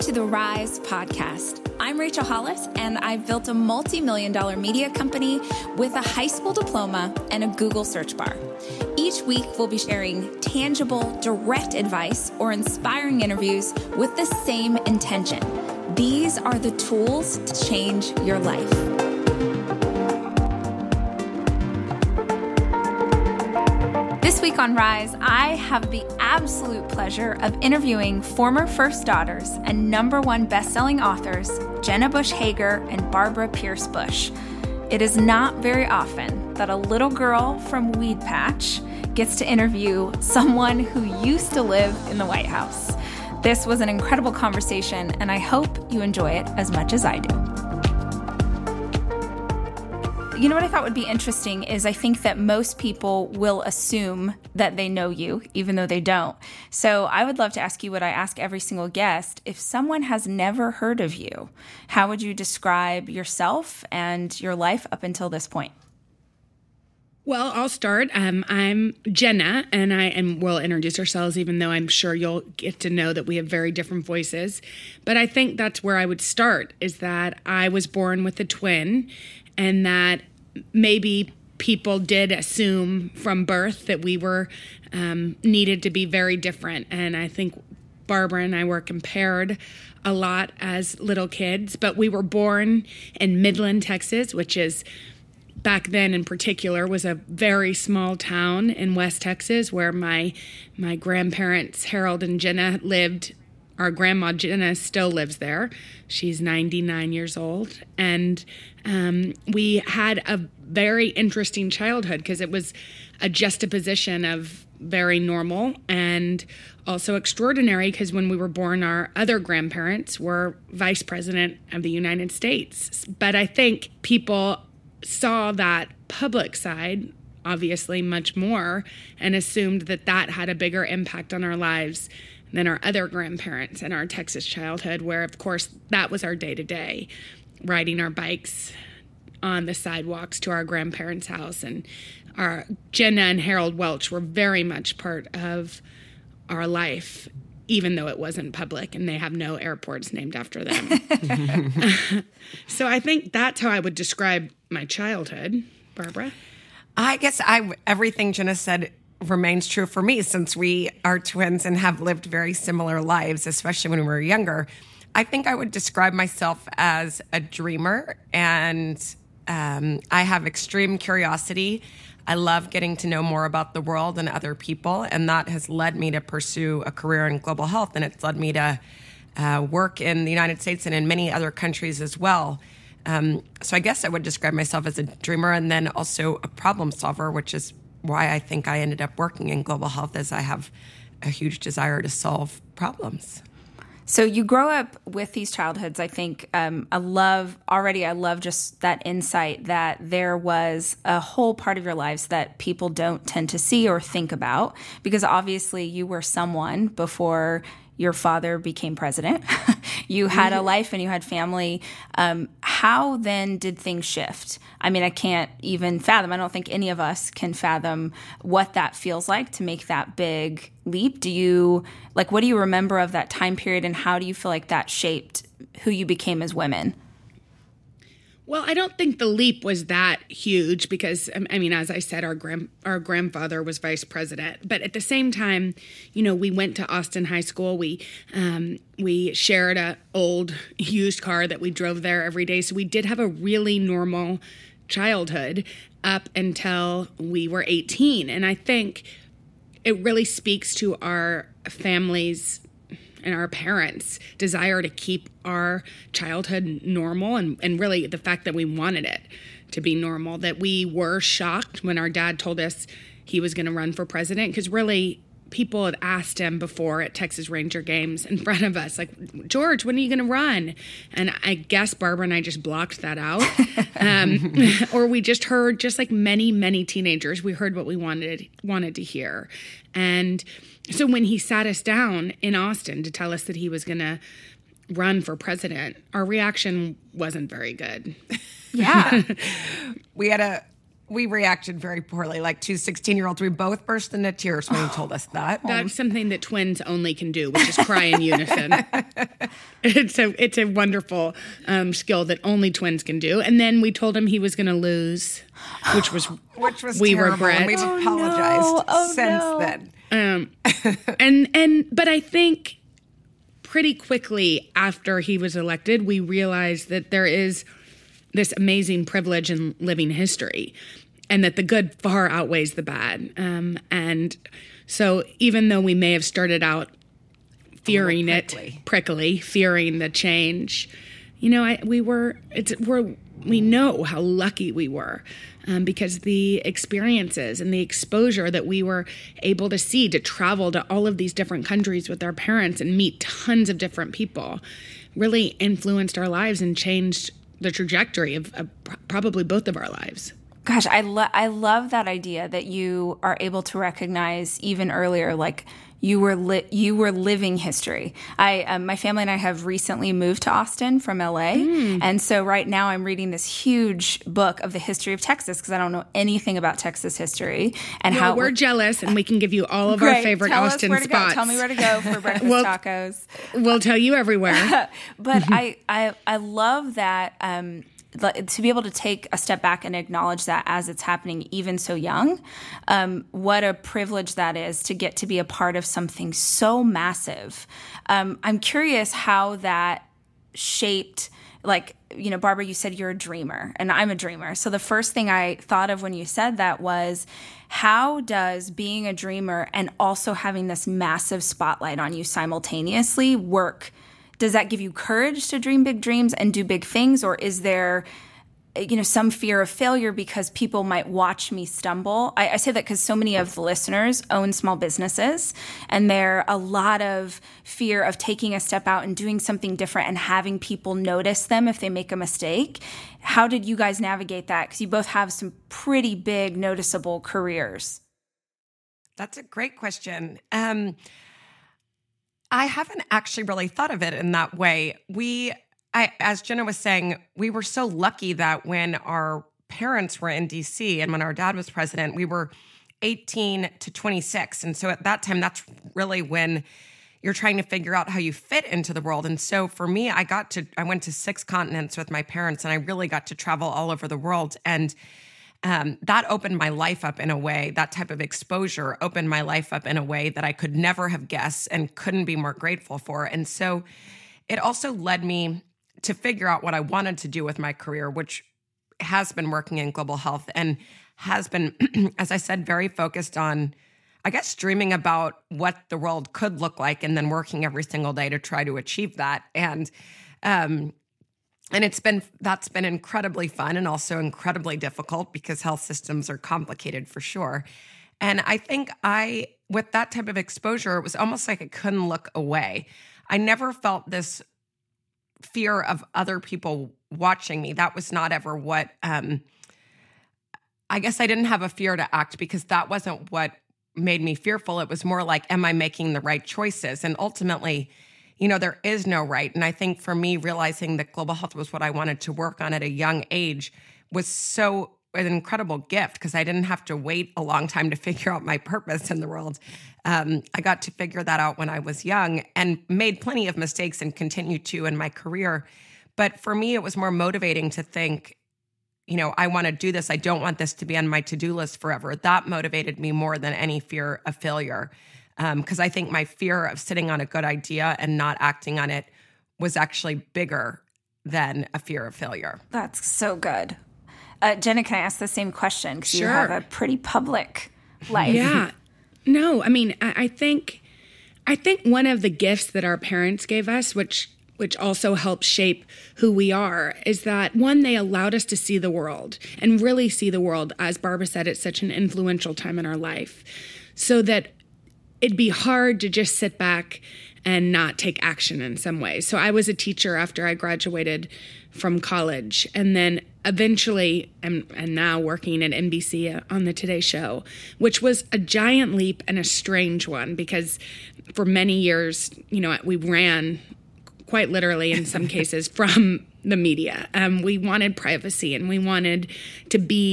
to the Rise podcast. I'm Rachel Hollis, and I've built a multi-million-dollar media company with a high school diploma and a Google search bar. Each week, we'll be sharing tangible, direct advice or inspiring interviews with the same intention. These are the tools to change your life. This week on Rise, I have the absolute pleasure of interviewing former First Daughters and #1 best-selling authors Jenna Bush Hager and Barbara Pierce Bush. It is not very often that a little girl from Weed Patch gets to interview someone who used to live in the White House. This was an incredible conversation, and I hope you enjoy it as much as I do. You know what I thought would be interesting is I think that most people will assume that they know you, even though they don't. So I would love to ask you what I ask every single guest. If someone has never heard of you, how would you describe yourself and your life up until this point? Well, I'll start. I'm Jenna, and we'll introduce ourselves, even though I'm sure you'll get to know that we have very different voices. But I think that's where I would start, is that I was born with a twin, and that maybe people did assume from birth that we were needed to be very different. And I think Barbara and I were compared a lot as little kids, but we were born in Midland, Texas, which is back then in particular was a very small town in West Texas where my grandparents, Harold and Jenna, lived. Our grandma, Jenna, still lives there. She's 99 years old. And we had a very interesting childhood because it was a juxtaposition of very normal and also extraordinary because when we were born, our other grandparents were vice president of the United States. But I think people saw that public side, obviously much more, and assumed that that had a bigger impact on our lives than our other grandparents in our Texas childhood, where, of course, that was our day-to-day, riding our bikes on the sidewalks to our grandparents' house. And our Jenna and Harold Welch were very much part of our life, even though it wasn't public, and they have no airports named after them. So I think that's how I would describe my childhood. Barbara? I guess everything Jenna said remains true for me since we are twins and have lived very similar lives, especially when we were younger. I think I would describe myself as a dreamer, and I have extreme curiosity. I love getting to know more about the world and other people, and that has led me to pursue a career in global health, and it's led me to work in the United States and in many other countries as well. So I guess I would describe myself as a dreamer and then also a problem solver, which is why I think I ended up working in global health, as I have a huge desire to solve problems. So you grow up with these childhoods. I think I love just that insight that there was a whole part of your lives that people don't tend to see or think about, because obviously you were someone before your father became president. You had a life and you had family. How then did things shift? I mean, I can't even fathom. I don't think any of us can fathom what that feels like to make that big leap. What do you remember of that time period, and how do you feel like that shaped who you became as women? Well, I don't think the leap was that huge because, I mean, as I said, our grandfather was vice president. But at the same time, we went to Austin High School. We shared an old used car that we drove there every day. So we did have a really normal childhood up until we were 18. And I think it really speaks to our families and our parents' desire to keep our childhood normal, and really the fact that we wanted it to be normal, that we were shocked when our dad told us he was going to run for president, because really people had asked him before at Texas Ranger games in front of us, like, George, when are you going to run? And I guess Barbara and I just blocked that out. Or we just heard, just like many, many teenagers, we heard what we wanted to hear. And so when he sat us down in Austin to tell us that he was going to run for president, our reaction wasn't very good. Yeah. We had a We reacted very poorly, like two 16-year-olds. We both burst into tears when he told us that. That's something that twins only can do, which is cry in unison. It's a wonderful skill that only twins can do. And then we told him he was going to lose, which was we terrible, regret. and we've apologized since then. But I think pretty quickly after he was elected, we realized that there is this amazing privilege in living history, and that the good far outweighs the bad. And so even though we may have started out fearing prickly, fearing the change, we know how lucky we were because the experiences and the exposure that we were able to see, to travel to all of these different countries with our parents and meet tons of different people, really influenced our lives and changed the trajectory of probably both of our lives. Gosh, I love that idea that you are able to recognize even earlier, like you were living history. My family and I have recently moved to Austin from LA, and so right now I'm reading this huge book of the history of Texas because I don't know anything about Texas history and how we're jealous, and we can give you all of our favorite Austin spots. Tell me where to go for breakfast tacos. We'll tell you everywhere. But I love that. To be able to take a step back and acknowledge that as it's happening even so young, what a privilege that is to get to be a part of something so massive. I'm curious how that shaped, Barbara, you said you're a dreamer and I'm a dreamer. So the first thing I thought of when you said that was, how does being a dreamer and also having this massive spotlight on you simultaneously work? Does that give you courage to dream big dreams and do big things? Or is there, some fear of failure because people might watch me stumble? I say that because so many of the listeners own small businesses, and there a lot of fear of taking a step out and doing something different and having people notice them if they make a mistake. How did you guys navigate that? Because you both have some pretty big, noticeable careers. That's a great question. I haven't actually really thought of it in that way. As Jenna was saying, we were so lucky that when our parents were in DC and when our dad was president, we were 18 to 26. And so at that time, that's really when you're trying to figure out how you fit into the world. And so for me, I went to 6 continents with my parents, and I really got to travel all over the world. And that opened my life up in a way, that type of exposure opened my life up in a way that I could never have guessed and couldn't be more grateful for. And so it also led me to figure out what I wanted to do with my career, which has been working in global health and has been, as I said, very focused on, I guess, dreaming about what the world could look like and then working every single day to try to achieve that. And that's been incredibly fun and also incredibly difficult because health systems are complicated for sure. And I think with that type of exposure, it was almost like I couldn't look away. I never felt this fear of other people watching me. That was not ever what, I guess I didn't have a fear to act because that wasn't what made me fearful. It was more like, am I making the right choices? And ultimately, there is no right. And I think for me, realizing that global health was what I wanted to work on at a young age was an incredible gift because I didn't have to wait a long time to figure out my purpose in the world. I got to figure that out when I was young and made plenty of mistakes and continue to in my career. But for me, it was more motivating to think, I want to do this. I don't want this to be on my to-do list forever. That motivated me more than any fear of failure. Because I think my fear of sitting on a good idea and not acting on it was actually bigger than a fear of failure. That's so good. Jenna, can I ask the same question? Because Sure. You have a pretty public life. Yeah. No, I mean, I think one of the gifts that our parents gave us, which also helps shape who we are, is that, one, they allowed us to see the world and really see the world. As Barbara said, it's such an influential time in our life. So that it'd be hard to just sit back and not take action in some way. So I was a teacher after I graduated from college, and then eventually am now working at NBC on the Today Show, which was a giant leap and a strange one because for many years, we ran quite literally in some cases from the media. We wanted privacy and we wanted to be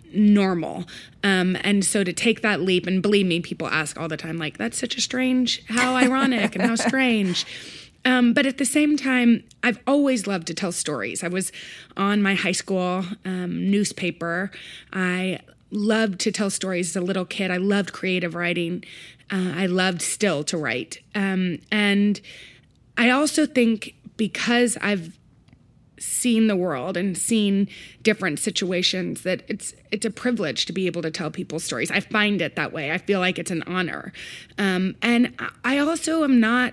normal. And so to take that leap, and believe me, people ask all the time, like, that's such a strange, how ironic and how strange. But at the same time, I've always loved to tell stories. I was on my high school newspaper. I loved to tell stories as a little kid. I loved creative writing. I loved still to write. And I also think because I've seen the world and seen different situations, that it's a privilege to be able to tell people stories. I find it that way. I feel like it's an honor. And I also am not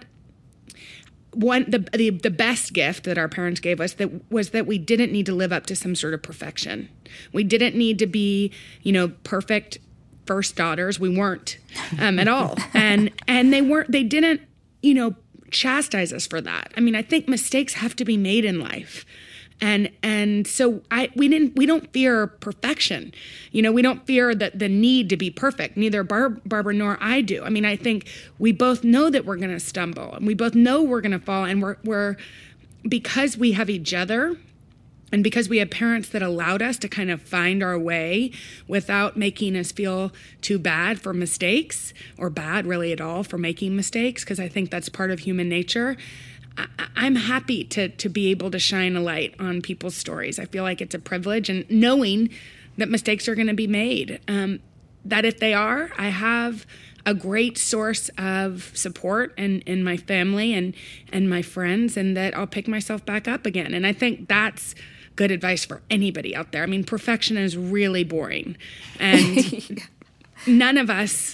the best gift that our parents gave us was that we didn't need to live up to some sort of perfection. We didn't need to be, perfect first daughters. We weren't at all. And they didn't, chastise us for that. I mean, I think mistakes have to be made in life. And so we don't fear perfection. We don't fear the need to be perfect. Neither Barbara nor I do. I mean, I think we both know that we're going to stumble, and we both know we're going to fall, and we're because we have each other, and because we have parents that allowed us to kind of find our way without making us feel too bad for mistakes, or bad really at all for making mistakes, because I think that's part of human nature. I'm happy to be able to shine a light on people's stories. I feel like it's a privilege, and knowing that mistakes are going to be made, that if they are, I have a great source of support in my family and my friends, and that I'll pick myself back up again. And I think that's good advice for anybody out there. I mean, perfection is really boring. And none of us,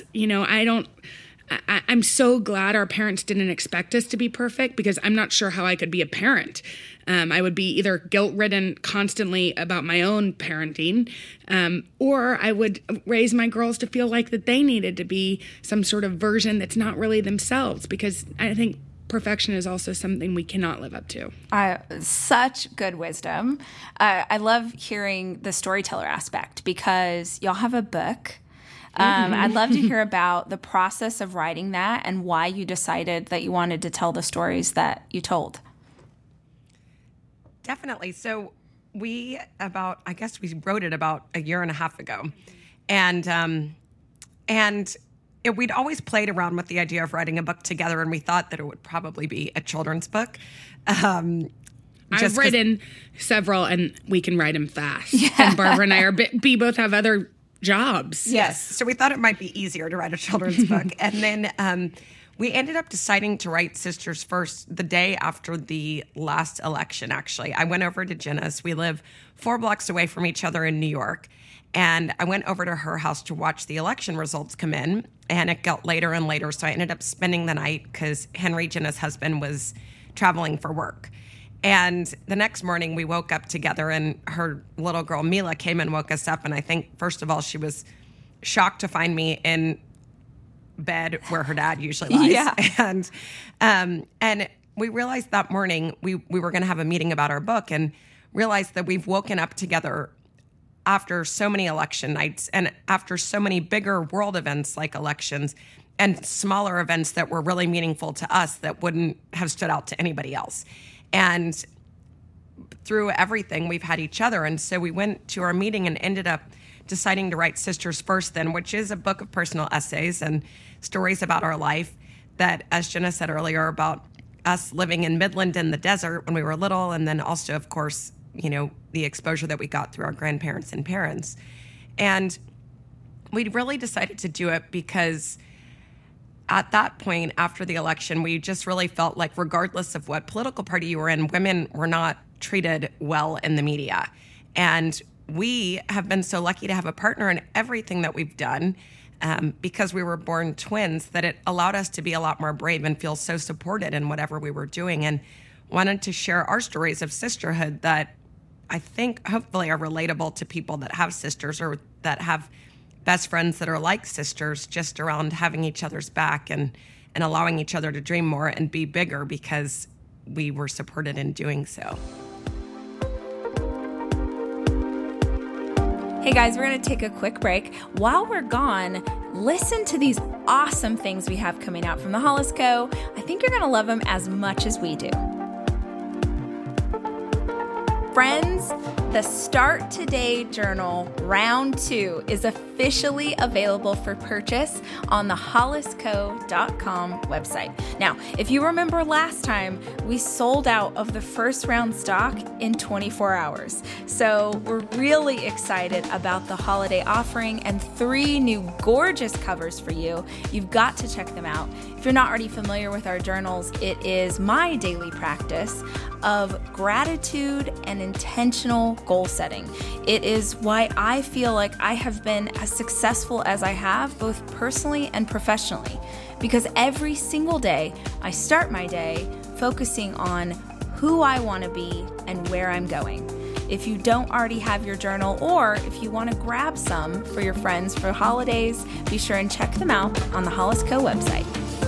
I'm so glad our parents didn't expect us to be perfect, because I'm not sure how I could be a parent. I would be either guilt-ridden constantly about my own parenting, or I would raise my girls to feel like that they needed to be some sort of version that's not really themselves, because I think perfection is also something we cannot live up to. Such good wisdom. I love hearing the storyteller aspect, because y'all have a book. I'd love to hear about the process of writing that and why you decided that you wanted to tell the stories that you told. Definitely. So we wrote it about a year and a half ago. And we'd always played around with the idea of writing a book together, and we thought that it would probably be a children's book. I've written several, and we can write them fast. Yeah. And Barbara and I we both have other jobs. Yes. So we thought it might be easier to write a children's book. And then we ended up deciding to write Sisters First the day after the last election, actually. I went over to Jenna's. We live 4 blocks away from each other in New York. And I went over to her house to watch the election results come in. And it got later and later. So I ended up spending the night because Henry, Jenna's husband, was traveling for work. And the next morning we woke up together, and her little girl, Mila, came and woke us up. And I think, first of all, she was shocked to find me in bed where her dad usually lies. Yeah. And we realized that morning we were going to have a meeting about our book, and realized that we've woken up together after so many election nights and after so many bigger world events like elections and smaller events that were really meaningful to us that wouldn't have stood out to anybody else. And through everything, we've had each other. And so we went to our meeting and ended up deciding to write Sisters First then, which is a book of personal essays and stories about our life that, as Jenna said earlier, about us living in Midland in the desert when we were little, and then also, of course, the exposure that we got through our grandparents and parents. And we really decided to do it because at that point, after the election, we just really felt like regardless of what political party you were in, women were not treated well in the media. And we have been so lucky to have a partner in everything that we've done, because we were born twins, that it allowed us to be a lot more brave and feel so supported in whatever we were doing, and wanted to share our stories of sisterhood that I think hopefully are relatable to people that have sisters or that have best friends that are like sisters, just around having each other's back and allowing each other to dream more and be bigger because we were supported in doing so. Hey guys, we're going to take a quick break. While we're gone, listen to these awesome things we have coming out from the Hollis Co. I think you're going to love them as much as we do. Friends, the Start Today Journal Round 2 is officially available for purchase on the hollisco.com website. Now, if you remember last time, we sold out of the first round stock in 24 hours. So we're really excited about the holiday offering and 3 new gorgeous covers for you. You've got to check them out. If you're not already familiar with our journals, it is my daily practice of gratitude and intentional goal setting. It is why I feel like I have been as successful as I have, both personally and professionally, because every single day I start my day focusing on who I want to be and where I'm going. If you don't already have your journal, or if you want to grab some for your friends for holidays, be sure and check them out on the Hollis Co website.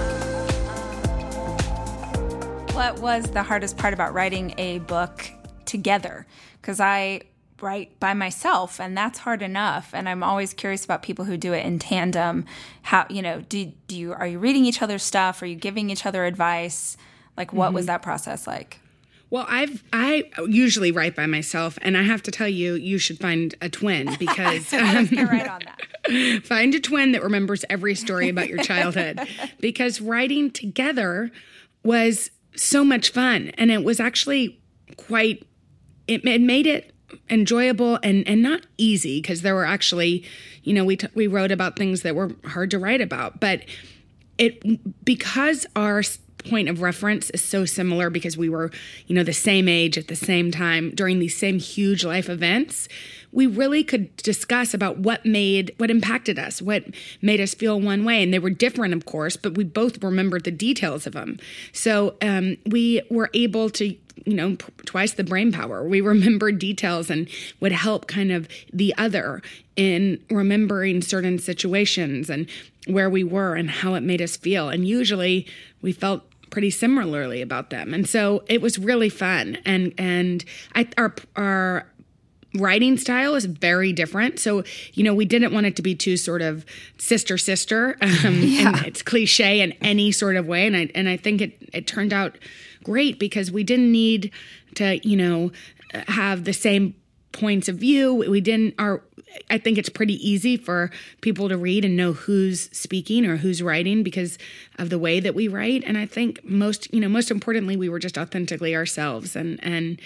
What was the hardest part about writing a book together? Because I write by myself, and that's hard enough. And I'm always curious about people who do it in tandem. How, are you reading each other's stuff? Are you giving each other advice? Like, what was that process like? Well, I usually write by myself, and I have to tell you, you should find a twin because Let's get right on that. Find a twin that remembers every story about your childhood, because writing together was so much fun, and it was actually it made it enjoyable and not easy, because there were actually, we wrote about things that were hard to write about, but because our point of reference is so similar, because we were, the same age at the same time during these same huge life events, we really could discuss about what impacted us, what made us feel one way. And they were different, of course, but we both remembered the details of them. So we were able to, twice the brain power. We remembered details and would help kind of the other in remembering certain situations and where we were and how it made us feel. And usually we felt pretty similarly about them. And so it was really fun. And our writing style is very different. So, we didn't want it to be too sort of sister, and it's cliche in any sort of way. And I think it turned out great, because we didn't need to, have the same points of view. I think it's pretty easy for people to read and know who's speaking or who's writing because of the way that we write. And I think most importantly, we were just authentically ourselves, and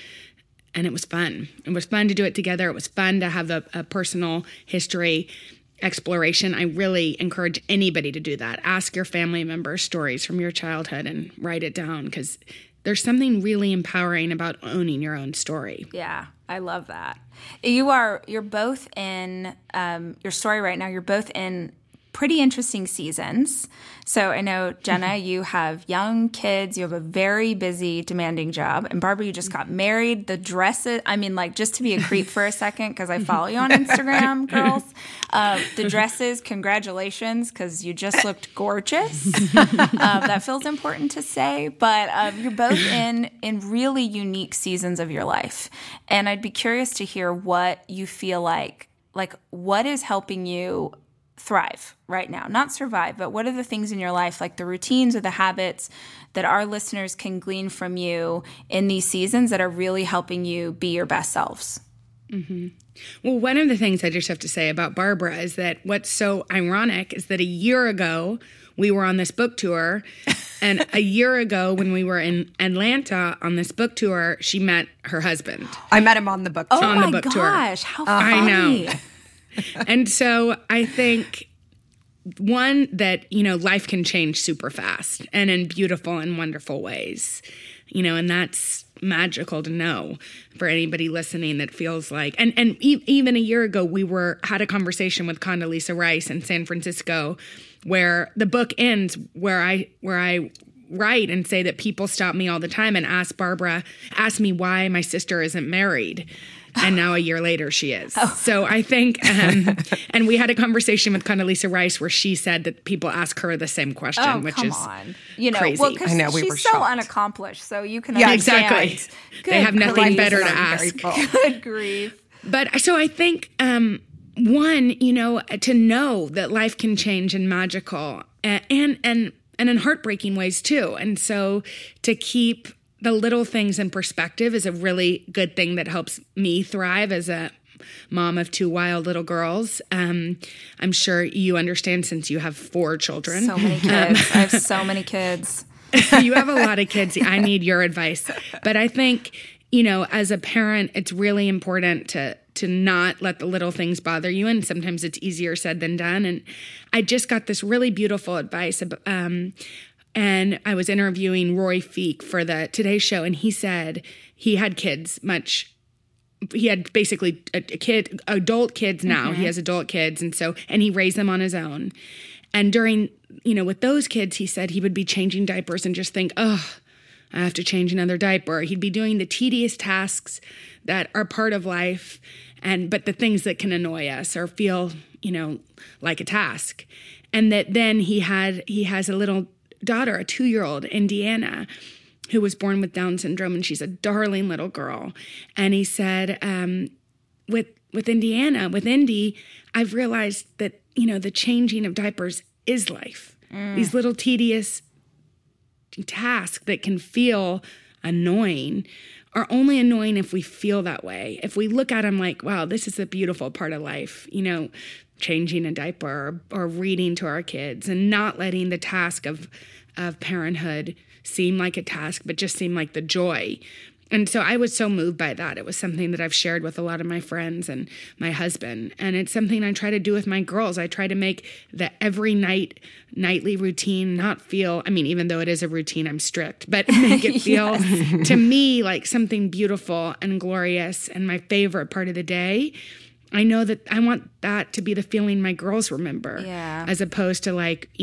it was fun. It was fun to do it together. It was fun to have a personal history exploration. I really encourage anybody to do that. Ask your family members stories from your childhood and write it down, because there's something really empowering about owning your own story. Yeah, I love that. You're both in your story right now. You're both in pretty interesting seasons. So I know, Jenna, you have young kids. You have a very busy, demanding job. And Barbara, you just got married. The dresses, just to be a creep for a second, because I follow you on Instagram, girls. The dresses, congratulations, because you just looked gorgeous. That feels important to say. But you're both in really unique seasons of your life. And I'd be curious to hear what you feel like what is helping you thrive right now, not survive, but what are the things in your life, like the routines or the habits that our listeners can glean from you in these seasons that are really helping you be your best selves? Mm-hmm. Well, one of the things I just have to say about Barbara is that what's so ironic is that a year ago we were on this book tour, and a year ago when we were in Atlanta on this book tour, she met her husband. I met him on the book tour. Oh my gosh, how funny. I know. And so I think, one, that, life can change super fast and in beautiful and wonderful ways, and that's magical to know for anybody listening that feels like, and even a year ago, we had a conversation with Condoleezza Rice in San Francisco, where the book ends where I write and say that people stop me all the time and ask me why my sister isn't married. And now a year later, she is. Oh. So I think, and we had a conversation with Condoleezza Rice where she said that people ask her the same question, which is crazy. Well, I know, we were she's so shocked. unaccomplished, so you can understand. Exactly. They have nothing better to ask. Good grief. But so I think, one, to know that life can change and magical and in heartbreaking ways too. And so to keep the little things in perspective is a really good thing that helps me thrive as a mom of 2 wild little girls. I'm sure you understand since you have 4 children. So many kids. I have so many kids. You have a lot of kids. I need your advice. But I think, as a parent, it's really important to not let the little things bother you. And sometimes it's easier said than done. And I just got this really beautiful advice. And I was interviewing Roy Feek for the Today Show. And he said he had kids he had basically adult kids now. Mm-hmm. He has adult kids. And he raised them on his own. And during, with those kids, he said he would be changing diapers and just think, I have to change another diaper. He'd be doing the tedious tasks that are part of life, but the things that can annoy us or feel, like a task. And that then he has a little daughter, a 2-year-old, Indiana, who was born with Down syndrome, and she's a darling little girl. And he said, with Indy, I've realized that, the changing of diapers is life. These little tedious tasks that can feel annoying are only annoying if we feel that way. If we look at them like, wow, this is a beautiful part of life, changing a diaper or reading to our kids and not letting the task of parenthood seem like a task, but just seem like the joy. And so I was so moved by that. It was something that I've shared with a lot of my friends and my husband. And it's something I try to do with my girls. I try to make the every nightly routine not feel, even though it is a routine, I'm strict, but make it feel to me like something beautiful and glorious and my favorite part of the day. I know that I want that to be the feeling my girls remember, as opposed to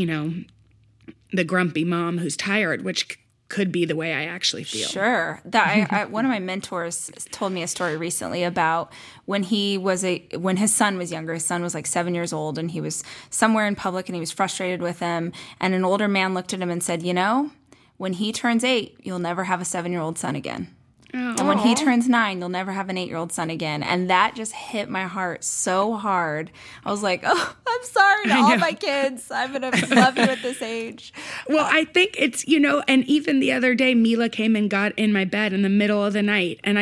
the grumpy mom who's tired, which could be the way I actually feel. Sure. One of my mentors told me a story recently about when his son was younger. His son was like 7 years old, and he was somewhere in public, and he was frustrated with him. And an older man looked at him and said, when he turns 8, you'll never have a 7-year-old son again. And when he turns 9, you'll never have an 8-year-old son again. And that just hit my heart so hard. I was like, I'm sorry to all my kids. I'm going to love you at this age. Well, I think it's, and even the other day, Mila came and got in my bed in the middle of the night. And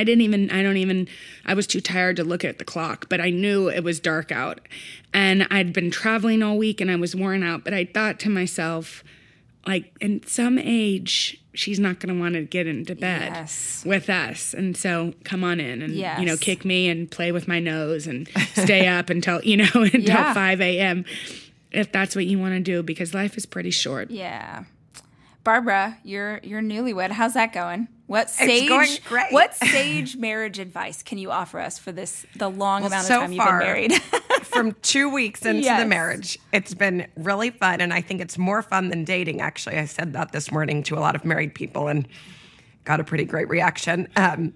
I was too tired to look at the clock, but I knew it was dark out. And I'd been traveling all week and I was worn out. But I thought to myself, in some age, she's not going to want to get into bed with us. And so come on in and, kick me and play with my nose and stay up until 5 a.m. if that's what you want to do, because life is pretty short. Yeah. Barbara, you're newlywed. How's that going? It's going great. What sage marriage advice can you offer us for the long amount of time you've been married? From 2 weeks into the marriage, it's been really fun, and I think it's more fun than dating, actually. I said that this morning to a lot of married people and got a pretty great reaction.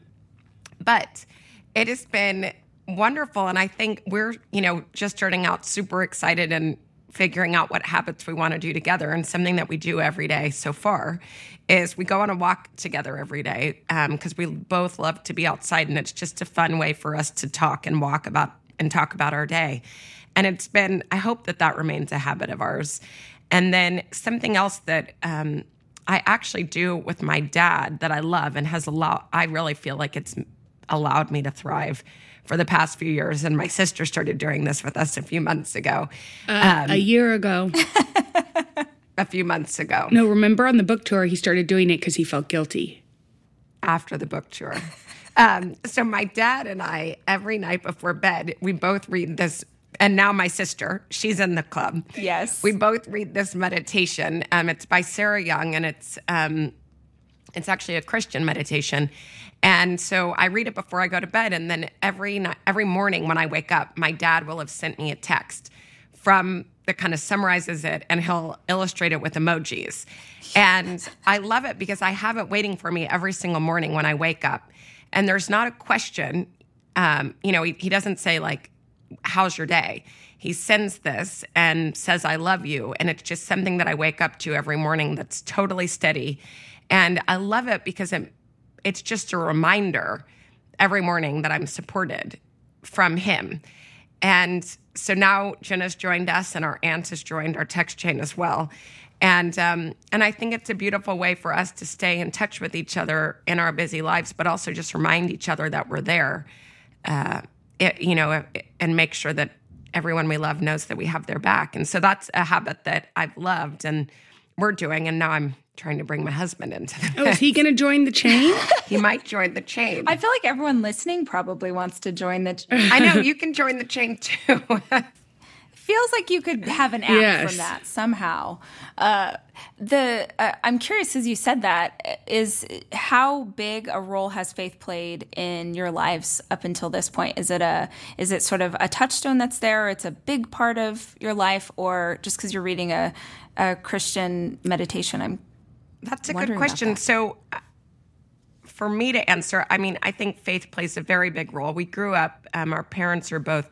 But it has been wonderful, and I think we're, just starting out super excited and figuring out what habits we want to do together. And something that we do every day so far is we go on a walk together every day because we both love to be outside, and it's just a fun way for us to talk and talk about our day. And it's been, I hope that remains a habit of ours. And then something else that I actually do with my dad that I love and I really feel like it's allowed me to thrive for the past few years. And my sister started doing this with us a few months ago. A year ago. A few months ago. No, remember on the book tour, he started doing it because he felt guilty. After the book tour. So my dad and I, every night before bed, we both read this. And now my sister, she's in the club. Yes. We both read this meditation. It's by Sarah Young, and it's actually a Christian meditation. And so I read it before I go to bed. And then every morning when I wake up, my dad will have sent me a text that kind of summarizes it, and he'll illustrate it with emojis. And I love it because I have it waiting for me every single morning when I wake up. And there's not a question. He doesn't say how's your day? He sends this and says, I love you. And it's just something that I wake up to every morning that's totally steady. And I love it because it's just a reminder every morning that I'm supported from him. And so now Jenna's joined us, and our aunt has joined our text chain as well. And I think it's a beautiful way for us to stay in touch with each other in our busy lives, but also just remind each other that we're there, and make sure that everyone we love knows that we have their back. And so that's a habit that I've loved and we're doing. And now I'm trying to bring my husband into the mix. Oh, is he going to join the chain? He might join the chain. I feel like everyone listening probably wants to join the I know, you can join the chain too. Feels like you could have an app from that somehow. I'm curious, as you said that, is how big a role has faith played in your lives up until this point? Is it sort of a touchstone that's there, or it's a big part of your life, or just because you're reading a Christian meditation? That's a good question. So for me to answer, I mean, I think faith plays a very big role. We grew up, our parents are both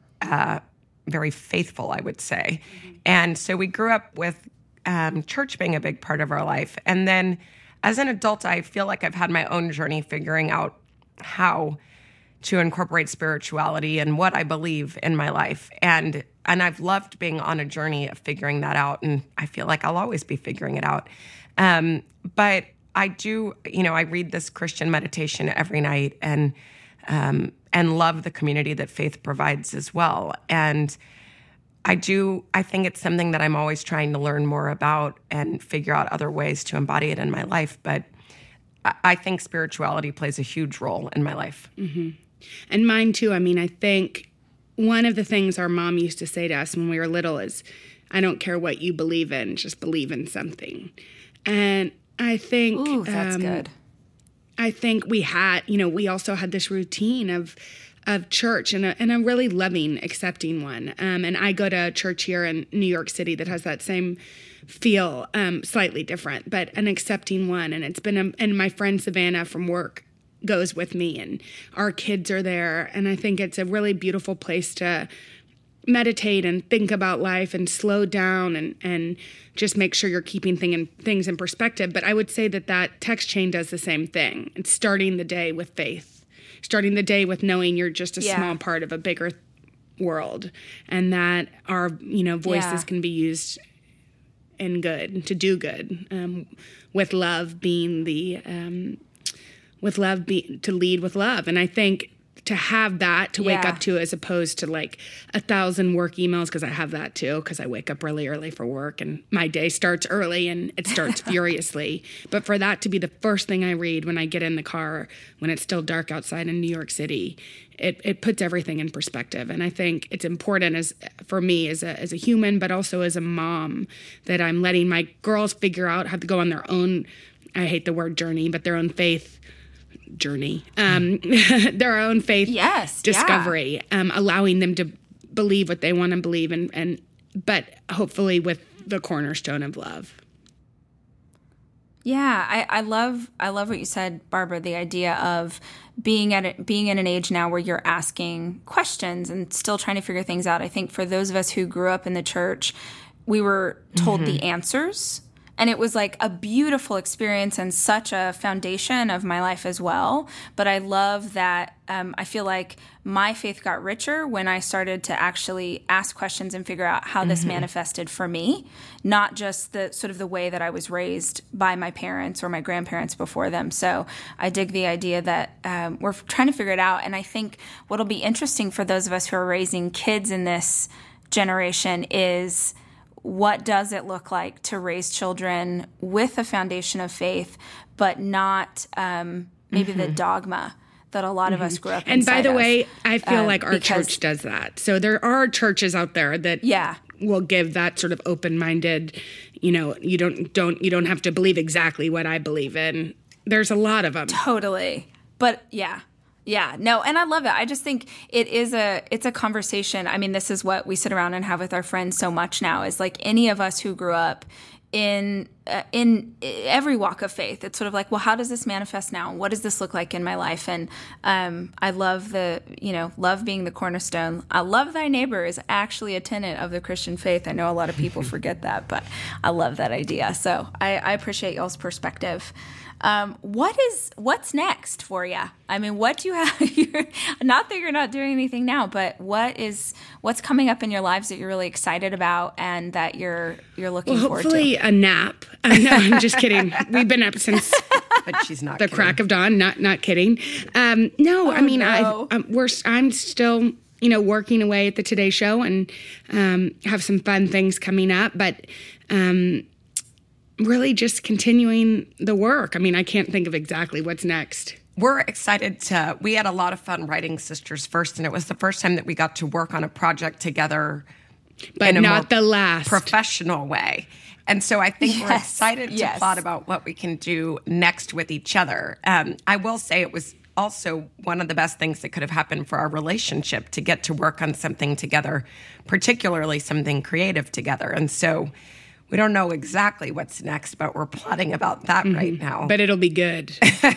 very faithful, I would say. Mm-hmm. And so we grew up with church being a big part of our life. And then as an adult, I feel like I've had my own journey figuring out how to incorporate spirituality and what I believe in my life. And I've loved being on a journey of figuring that out. And I feel like I'll always be figuring it out. But I do, I read this Christian meditation every night and love the community that faith provides as well. And I think it's something that I'm always trying to learn more about and figure out other ways to embody it in my life. But I think spirituality plays a huge role in my life. Mm-hmm. And mine too. I mean, I think one of the things our mom used to say to us when we were little is, I don't care what you believe in, just believe in something. And I think... Ooh, that's good. I think we also had this routine of church and a really loving, accepting one. And I go to a church here in New York City that has that same feel, slightly different, but an accepting one. And it's been, and my friend Savannah from work goes with me, and our kids are there. And I think it's a really beautiful place to meditate and think about life and slow down and just make sure you're keeping things in perspective. But I would say that text chain does the same thing. It's starting the day with faith, starting the day with knowing you're just a small part of a bigger world, and that our voices can be used in good, to do good, with love being to lead with love. And I think to have that to wake up to, as opposed to like 1,000 work emails, because I have that too, because I wake up really early for work and my day starts early and it starts furiously. But for that to be the first thing I read when I get in the car, when it's still dark outside in New York City, it puts everything in perspective. And I think it's important for me as a human, but also as a mom, that I'm letting my girls figure out how to go on their own, I hate the word journey, but their own faith journey, their own faith discovery, allowing them to believe what they want to believe, but hopefully with the cornerstone of love. Yeah, I love what you said, Barbara. The idea of being in an age now where you're asking questions and still trying to figure things out. I think for those of us who grew up in the church, we were told the answers. And it was like a beautiful experience and such a foundation of my life as well. But I love that I feel like my faith got richer when I started to actually ask questions and figure out how this manifested for me, not just the sort of the way that I was raised by my parents or my grandparents before them. So I dig the idea that we're trying to figure it out. And I think what'll be interesting for those of us who are raising kids in this generation is, what does it look like to raise children with a foundation of faith, but not maybe the dogma that a lot of us grew up in? And by the way, I feel like our church does that. So there are churches out there that will give that sort of open-minded, you don't have to believe exactly what I believe in. There's a lot of them. Totally. But yeah, no, and I love it. I just think it's a conversation. I mean, this is what we sit around and have with our friends so much now, is like any of us who grew up in every walk of faith. It's sort of like, well, how does this manifest now? What does this look like in my life? And I love love being the cornerstone. I love thy neighbor is actually a tenet of the Christian faith. I know a lot of people forget that, but I love that idea. So I appreciate y'all's perspective. What's next for you? I mean, what do you have? Not that you're not doing anything now, but what's coming up in your lives that you're really excited about and that you're looking forward to? Hopefully a nap. No, I'm just kidding. We've been up since But she's not the kidding. crack of dawn. Not kidding. No, I mean, no. I'm still working away at the Today Show and have some fun things coming up, but really just continuing the work. I mean, I can't think of exactly what's next. We're excited we had a lot of fun writing Sisters First, and it was the first time that we got to work on a project together. But in a not more the last. professional way. And so I think we're excited to yes. plot about what we can do next with each other. I will say it was also one of the best things that could have happened for our relationship to get to work on something together, particularly something creative together. And so we don't know exactly what's next, but we're plotting about that right now. But it'll be good.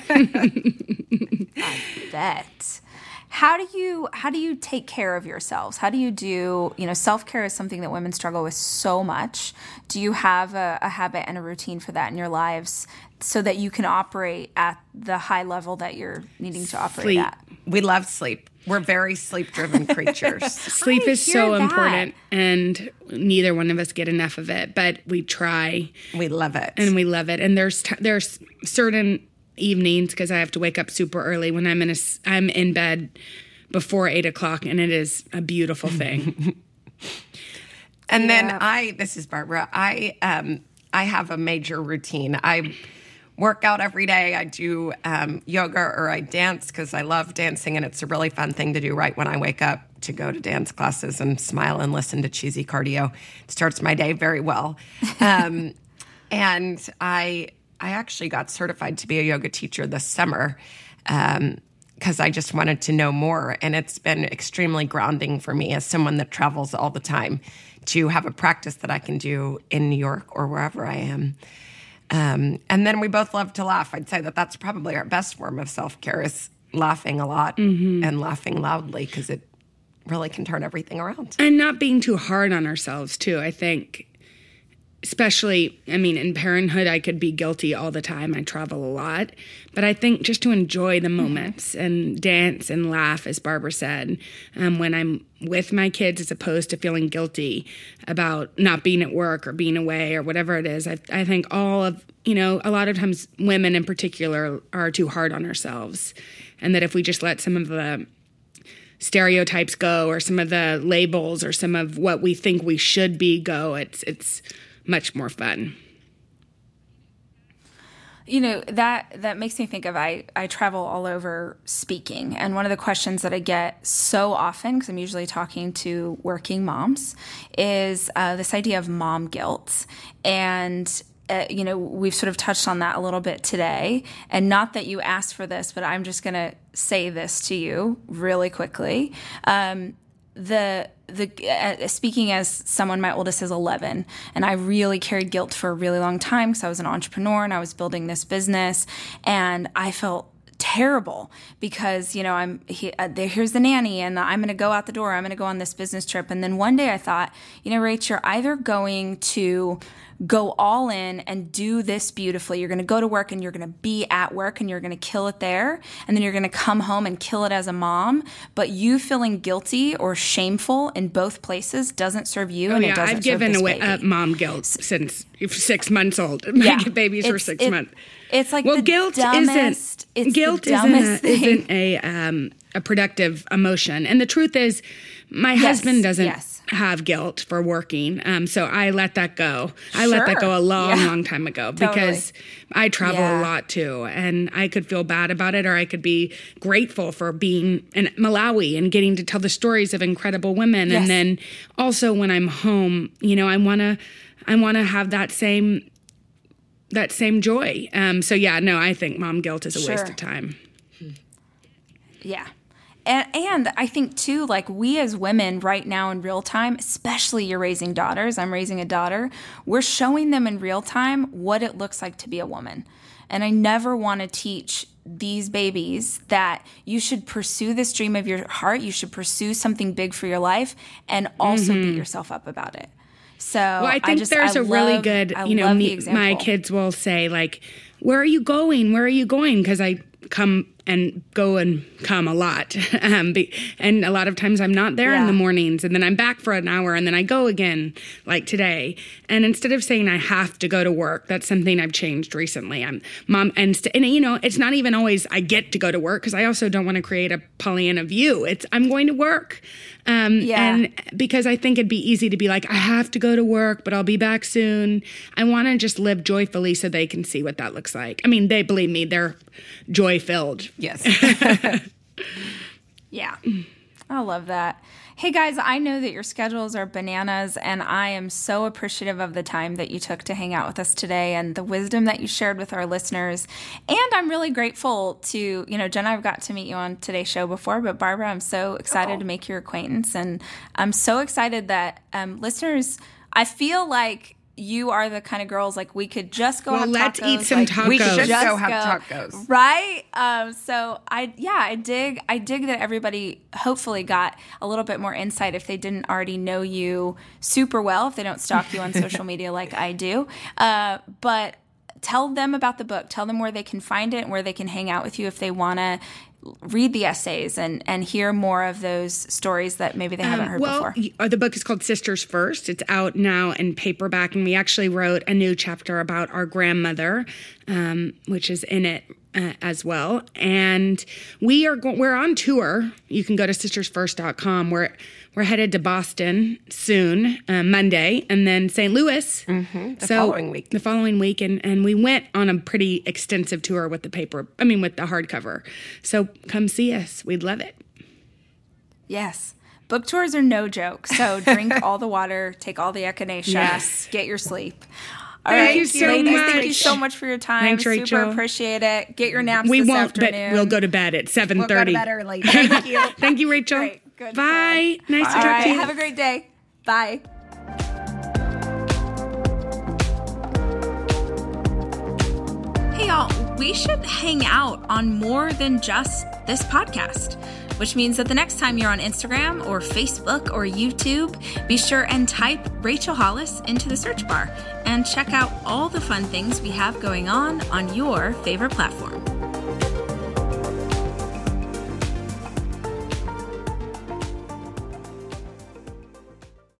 I bet. How do you take care of yourselves? How do you do, self-care is something that women struggle with so much. Do you have a habit and a routine for that in your lives so that you can operate at the high level that you're needing to operate Sleep. at? We love sleep. We're very sleep-driven creatures. Sleep I is hear so that. important, and neither one of us get enough of it, but we try. We love it. And we love it. And there's certain evenings, because I have to wake up super early when I'm in bed before 8:00, and it is a beautiful thing. And then this is Barbara. I have a major routine. I work out every day. I do yoga or I dance because I love dancing, and it's a really fun thing to do right when I wake up, to go to dance classes and smile and listen to cheesy cardio. It starts my day very well. And I actually got certified to be a yoga teacher this summer because I just wanted to know more. And it's been extremely grounding for me as someone that travels all the time to have a practice that I can do in New York or wherever I am. And then we both love to laugh. I'd say that that's probably our best form of self-care, is laughing a lot and laughing loudly, because it really can turn everything around. And not being too hard on ourselves, too. I think, especially, in parenthood, I could be guilty all the time. I travel a lot. But I think just to enjoy the moments and dance and laugh, as Barbara said, when I'm with my kids, as opposed to feeling guilty about not being at work or being away or whatever it is. I think a lot of times women in particular are too hard on ourselves. And that if we just let some of the stereotypes go, or some of the labels, or some of what we think we should be go, it's much more fun. That makes me think of, I travel all over speaking, and one of the questions that I get so often, because I'm usually talking to working moms, is this idea of mom guilt. And we've sort of touched on that a little bit today, and not that you asked for this, but I'm just going to say this to you really quickly. Speaking as someone, my oldest is 11, and I really carried guilt for a really long time because I was an entrepreneur and I was building this business, and I felt terrible because, here's the nanny, and I'm going to go out the door. I'm going to go on this business trip. And then one day I thought, Rach, you're either going to go all in and do this beautifully. You're going to go to work and you're going to be at work and you're going to kill it there. And then you're going to come home and kill it as a mom. But you feeling guilty or shameful in both places doesn't serve you. Oh, and yeah. it doesn't I've serve given this away baby. Mom guilt since 6 months old. My babies were 6 months. It's like guilt dumbest, isn't a productive emotion. And the truth is, my husband doesn't have guilt for working. So I let that go. I let that go a long time ago because I travel a lot too. And I could feel bad about it, or I could be grateful for being in Malawi and getting to tell the stories of incredible women. Yes. And then also when I'm home, I want to have that same joy. I think mom guilt is a waste of time. Yeah. And I think, too, like, we as women right now in real time, especially you're raising daughters, I'm raising a daughter, we're showing them in real time what it looks like to be a woman. And I never want to teach these babies that you should pursue this dream of your heart, you should pursue something big for your life, and also beat yourself up about it. So I think there's a really good, the example. my kids will say, like, where are you going? Where are you going? Because I come and go and come a lot. And a lot of times I'm not there in the mornings, and then I'm back for an hour, and then I go again, like today. And instead of saying I have to go to work, that's something I've changed recently. I'm mom, and you know, it's not even always I get to go to work, because I also don't want to create a Pollyanna view. It's I'm going to work. And because I think it'd be easy to be like, I have to go to work, but I'll be back soon. I want to just live joyfully so they can see what that looks like. I mean, they believe me, they're joy-filled. Yes. Yeah. I love that. Hey guys, I know that your schedules are bananas, and I am so appreciative of the time that you took to hang out with us today and the wisdom that you shared with our listeners. And I'm really grateful to, you know, Jen, I've got to meet you on today's show before, but Barbara, I'm so excited to make your acquaintance. And I'm so excited that listeners, I feel like you are the kind of girls, like, we could just go have tacos. Let's eat some tacos. We should go have tacos. Right? So I dig that everybody hopefully got a little bit more insight if they didn't already know you super well, if they don't stalk you on social media like I do. But tell them about the book. Tell them where they can find it and where they can hang out with you if they want to read the essays and hear more of those stories that maybe they haven't heard before. The book is called Sisters First. It's out now in paperback, and we actually wrote a new chapter about our grandmother, which is in it as well. And we're on tour. You can go to sistersfirst.com. We're headed to Boston soon, Monday, and then St. Louis. The following week. The following week, and we went on a pretty extensive tour with the hardcover. So come see us. We'd love it. Yes. Book tours are no joke. So drink all the water, take all the echinacea, get your sleep. All right, Thank you so ladies, much. thank you so much for your time. Thanks, Rachel. Super appreciate it. Get your naps We this won't, afternoon. but we'll go to bed at 7:30. We'll go to bed early. Thank you. Thank you, Rachel. Great. Good Bye. job. Nice to All talk right, to you. have a great day. Bye. Hey, y'all, we should hang out on more than just this podcast, which means that the next time you're on Instagram or Facebook or YouTube, be sure and type Rachel Hollis into the search bar and check out all the fun things we have going on your favorite platform.